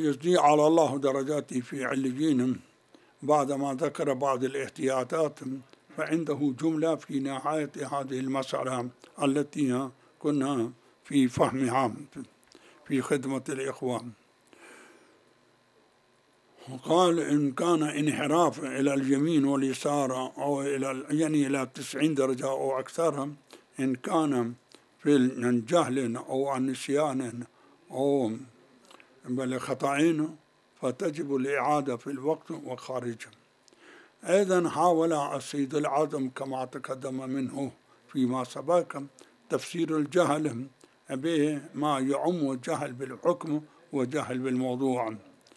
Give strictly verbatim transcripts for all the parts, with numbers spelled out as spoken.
اليزدي على الله درجاته في عليين بعدما ذكر بعض الاحتياطات، فعنده جملة في نهاية هذه المسألة التي كنا في فهمها في خدمة الإخوة. قال إن كان انحراف إلى اليمين واليسار أو إلى يعني إلى تسعين درجة أو أكثر، إن كان في جهل أو عن نسيان أو بل خطأين، فتجب الإعادة في الوقت وخارجه. أيضا حاول السيد العظم كما تقدم منه فيما سبق تفسير الجهل بما يعم جهل بالحكم وجهل بالموضوع،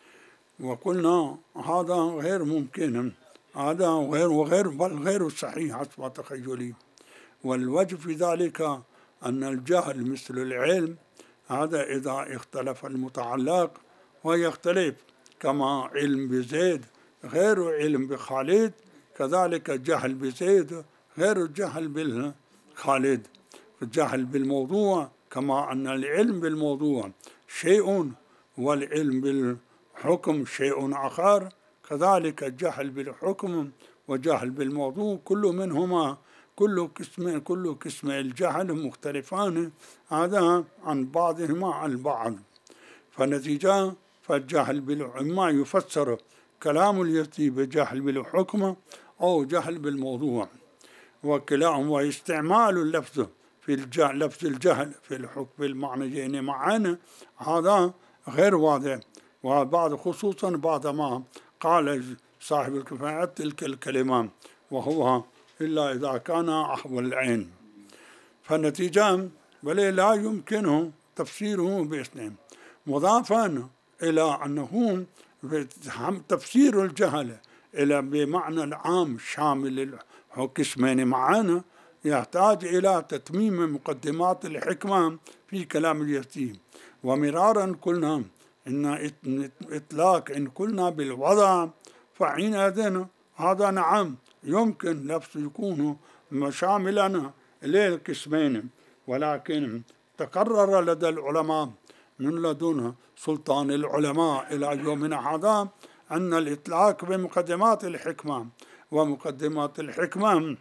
وقلنا هذا غير ممكن، هذا غير وغير بل غير صحيح حسب تخيلي. والوجه في ذلك أن الجهل مثل العلم، هذا إذا اختلف المتعلق ويختلف، كما علم بزيد غير علم بخالد، كذلك جهل بزيد غير الجهل بالخالد. الجهل بالموضوع كما أن العلم بالموضوع شيء والعلم بالحكم شيء آخر، كذلك الجهل بالحكم وجهل بالموضوع كل منهما كل قسم كل قسم الجهل مختلفان هذا عن بعضهما عن بعض. فنتيجة فالجهل بالما يفسر كلام اليزدي بجهل بالحكم أو جهل بالموضوع، وكلاهما واستعمال اللفظ في الجهل لفظ الجهل في الحكم بالمعنيين معا هذا غير واضح، وبعد خصوصا بعد ما قال صاحب الكفاية تلك الكلمة وهو إلا إذا كان أحول العين. فالنتيجة بل لا يمكنه تفسيره باثنين، مضافا إلى أنه تفسير الجهل إلى بمعنى العام شامل القسمين معانا يحتاج إلى تتميم مقدمات الحكمة في كلام اليزدي. ومرارا قلنا إن إطلاق إن قلنا بالوضع فحينئذ هذا نعم يمكن لفظ يكون شاملا للقسمين، ولكن تقرر لدى العلماء من لدن سلطان العلماء إلى يومنا هذا أن الإطلاق بمقدمات الحكمة، ومقدمات الحكمة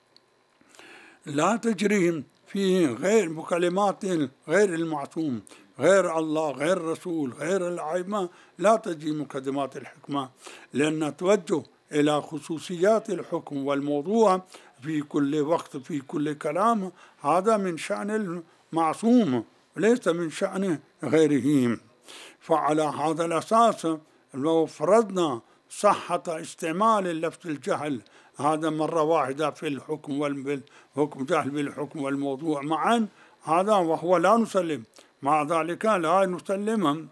لا تجري في غير مكالمات غير المعصوم غير الله غير الرسول غير الأئمة، لا تجي مقدمات الحكمة، لأن توجه إلى خصوصيات الحكم والموضوع في كل وقت في كل كلام هذا من شأن المعصوم وليس من شأن غيره. فعلى هذا الأساس لو فرضنا صحة استعمال اللفظ الجهل هذا مرة واحدة في الحكم والحكم جهل بالحكم والموضوع معا، هذا وهو لا نسلم، مع ذلك لا نسلم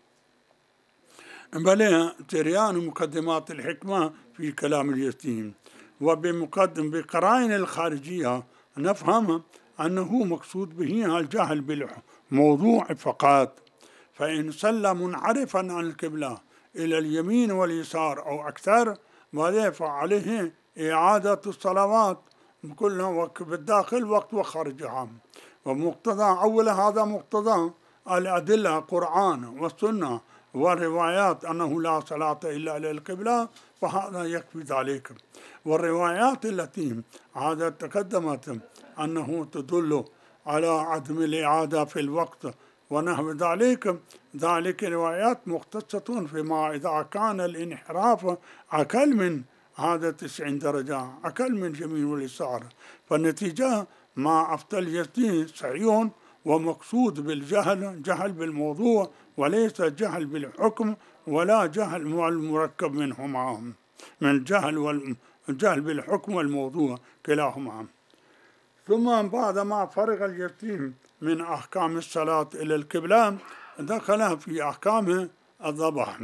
بل جريان مقدمات الحكمة في كلام اليزدي. وبمقدم بقرائن الخارجية نفهم أنه مقصود به الجهل بالموضوع فقط. فإن سل منعرفا عن القبلة إلى اليمين واليسار أو أكثر فعليه إعادة الصلوات كلها بالداخل وقت وخارجها. ومقتضى أول هذا مقتضى الأدلة القرآن والسنة والروايات أنه لا صلاة إلا للقبلة، فهذا يكفي ذلك. والروايات التي هذا تقدمت أنه تدل على عدم الإعادة في الوقت ونحو ذلك، ذلك روايات مختصة فيما إذا كان الانحراف أقل من هذا تسعين درجة أقل من اليمين واليسار. فالنتيجة ما أفتى اليزدي صحيح ومقصود بالجهل جهل بالموضوع وليس جهل بالحكم ولا جهل المركب منهما من الجهل والجهل بالحكم والموضوع كلاهما. ثم بعد ما فرغ اليزدي من أحكام الصلاة إلى القبلة دخل في أحكام الذبح.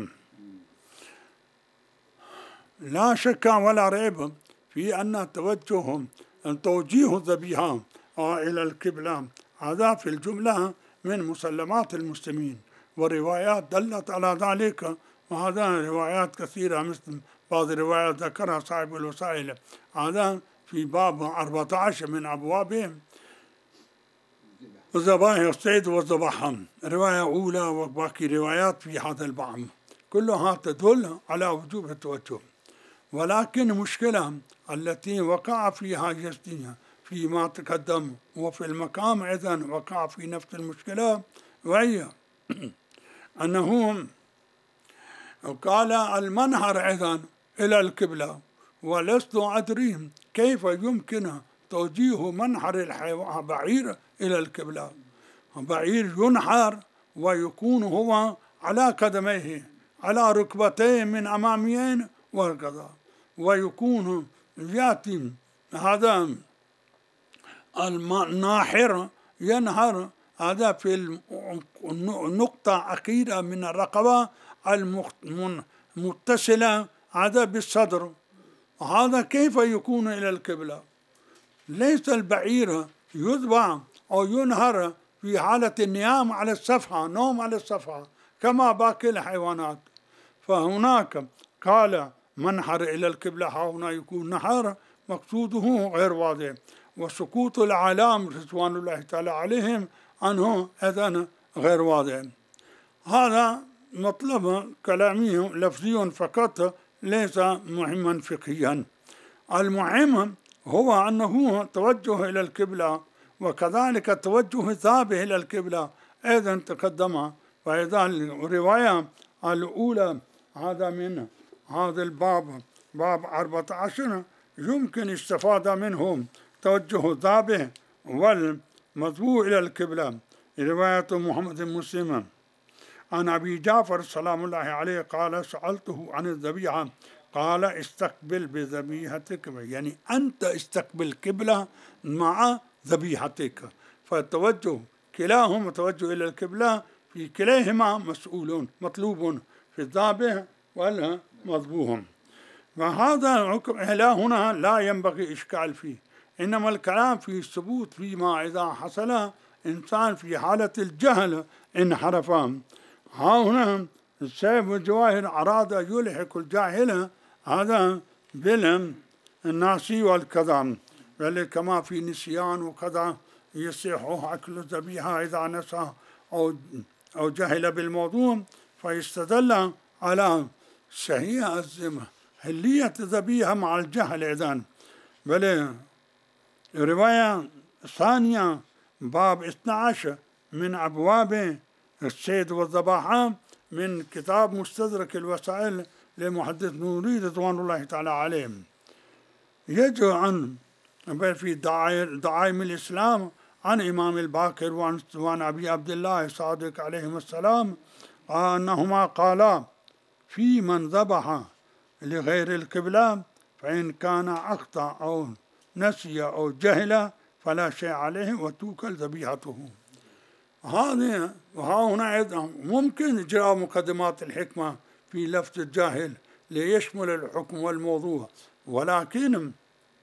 لا شك ولا ريب في أن توجه توجيه الذبيحة إلى القبلة هذا في الجملة من مسلمات المسلمين، وروايات دلت على ذلك، وهذا روايات كثيرة مثل بعض الروايات ذكرها صاحب الوسائل هذا في باب أربعة عشر من أبوابهم وذبائح الصيد وذبحها، رواية أولى وباقي روايات في هذا الباب كلها تدل على وجوب التوجه. ولكن المشكلة التي وقع فيها يزدي فيما تقدم وفي المقام أيضا وقع في نفس المشكلة، وهي أنه قال المنهر أيضا إلى القبلة، ولست أدري كيف يمكن توجيه منحر البعير إلى القبلة. بعير ينحر ويكون هو على قدميه على ركبتين من أماميين وهكذا، ويكون يأتي هذا الناحر ينهر هذا في النقطة أخيرة من الرقبة المتصلة هذا بالصدر. هذا كيف يكون إلى القبلة؟ ليس البعير يذبح أو ينهر في حالة النيام على الصفحة، نوم على الصفحة كما باقي الحيوانات. فهناك قال منحر إلى القبلة، هنا يكون نحر مقصوده غير واضح، وسقوط العلام رضوان الله تعالى عليهم عنه أيضا غير واضح. هذا مطلب كلامي لفظي فقط، ليس مهما فقهيا. المهم هو أنه توجه إلى القبلة، وكذلك توجه ذابح إلى القبلة أيضا تقدم. فإذا الرواية الأولى هذا من هذا الباب باب أربعة عشر يمكن استفادة منه توجه ذابح والمذبوح إلى القبلة. رواية محمد مسلم عن أبي جعفر سلام الله عليه قال سألته عن الذبيحة قال استقبل بذبيحتك، يعني أنت استقبل قبلة مع ذبيحتك. فالتوجه كلاهما توجه إلى القبلة، في كليهما مسؤول مطلوب في الذابح والمذبوح. وهذا الحكم إلى هنا لا ينبغي إشكال فيه، إنما الكلام في الثبوت فيما إذا حصل إنسان في حالة الجهل انحرف. ها هنا السيف والجواهر أراد يلحق الجاهل هذا بالهم الناسي والكذا، بل كما في نسيان وكذا يصح أكل الذبيحة إذا نسى أو أو جهل بالموضوع، فيستدل على صحيح الذمة هلية الذبيحة مع الجهل إذن. بل رواية ثانية باب اثني عشر من أبواب الصيد والذبائح من كتاب مستدرك الوسائل لمحدث نوري رضوان الله تعالى عليهم، يجو عن في دعائم الإسلام عن إمام الباقر وعن أبي عبد الله الصادق عليهم السلام أنهما قالا في من ذبح لغير القبلة فإن كان أخطأ أو نسي أو جهل فلا شيء عليه وتوكل ذبيحته. هذه وها هنا أيضا ممكن إجراء مقدمات الحكمة في لفظ الجاهل ليشمل الحكم والموضوع، ولكن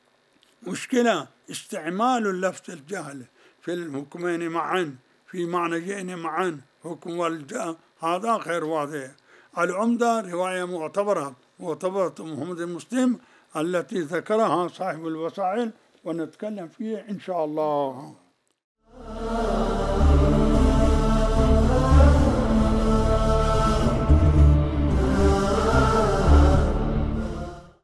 مشكلة استعمال اللفظ الجهل في الحكمين معا في معنيين معا حكم والجهل هذا غير واضح. العمدة رواية معتبرة معتبرة محمد مسلم التي ذكرها صاحب الوسائل ونتكلم فيها إن شاء الله.